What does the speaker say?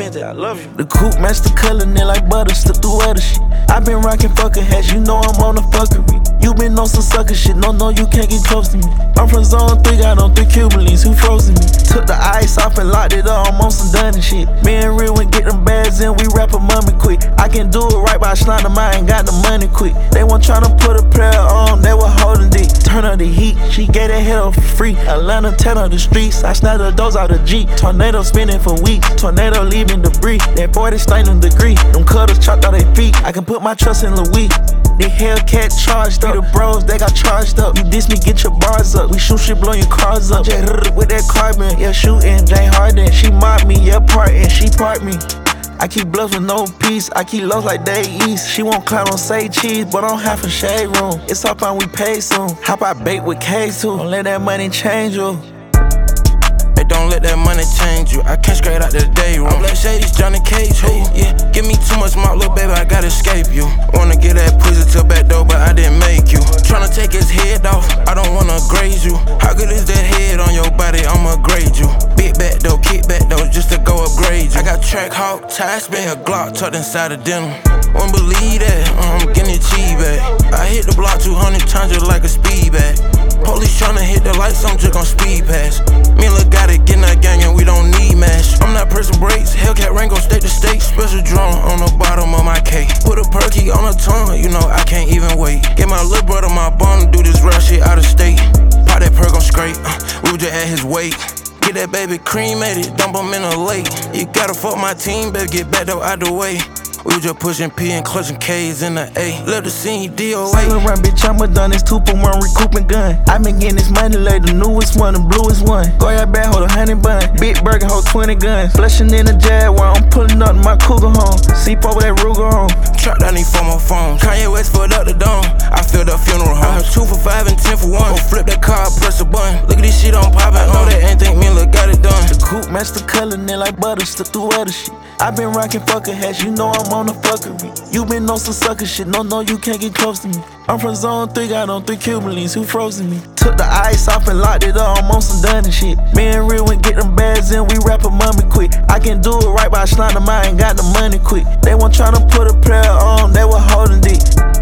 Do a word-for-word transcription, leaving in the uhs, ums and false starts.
Fenty, I love you. The coupe match the color, nail like butter, slip through other shit. I been rockin' fucker hats, you know I'm on the fuckery. You been on some sucker shit, no, no, you can't get close to me. I'm from zone three, got on three Cubanese, who frozen me? Took the ice off and locked it up, I'm on some done and shit. Me and Real went get them bags in, we rap a mummy quick. I can do it right by slide them, I ain't got the money quick. They want tryna put a player on, they were holding dick. Turn up the heat, she gave that head up for free. Atlanta, ten on the streets, I snatched the doors out the Jeep. Tornado spinning for weeks, tornado leaving debris. That forty staining degree, them cutters chopped out their feet. I can put my trust in Louis. The Hellcat charged up, the bros, they got charged up. You diss me, get your bars up. We shoot shit, blow your cars up. J with that carbon, yeah, shooting. Jay Harden, she mocked me, yeah, partin', she parked me. I keep bluffs with no peace, I keep lows like day east. She won't clown on say cheese, but I'm half a shade room. It's all fine, we pay soon. Hop out bait with K too, don't let that money change you. Hey, don't let that money change you. I came straight out the day room. I'm like Shady's Johnny Cage, who? Yeah, give me too much mouth, little baby, I gotta escape you. Wanna get that pussy to back door, but I didn't make you. Tryna take his head off, I don't wanna graze you. How good is that head on your body? I'ma grade you. Big back though, kick back though, just to go upgrade you. I got track hawk, tie spin, a Glock tucked inside the denim. Won't believe that, uh, I'm getting cheap back. I hit the block two hundred times just like a speed bag. Police tryna hit the lights, I'm just gon' speed pass. Me and Lil got it, getting that gang and we don't need mash. I'm not pressing brakes, Hellcat Rango, state to state. Special drone on the bottom of my cake. Put a perky on the tongue, you know I can't even wait. Get my little brother my bum to do this rap shit out of state. Pop that perk on straight, uh, we was just at his weight. Get that baby cremated, dump him in a lake. You gotta fuck my team, baby, get back though out the way. We was just pushing P and clutching K's in the A. Love the scene, D O A. Sailor run, bitch, I'm a done. This two for one recouping gun. I been getting this money like the newest one, the bluest one. Goya bag, hold a honey bun. Big burger, hold twenty guns. Flushing in the Jaguar, I'm pulling up my Cougar home. C four with that Ruger home. Trapped, I need four more phones. Kanye West filled up the dome. I filled up funeral home. I heard two for five and ten for one. Go flip that car, press a button. Look at this shit on poppin'. I know that ain't think me look got it done. The coupe match the color, nail like butter, slip through other shit. I been rockin' fucker hats, you know I'm on the fuckery. You been on some sucker shit, no, no, you can't get close to me. I'm from zone three, got on three Cubanese, who frozen me? Took the ice off and locked it up, I'm on some done and shit. Me and Real went get them bags in, we rap a mummy quick. I can do it right by slide them, I ain't got the money quick. They want tryna put a player on, they were holding dick.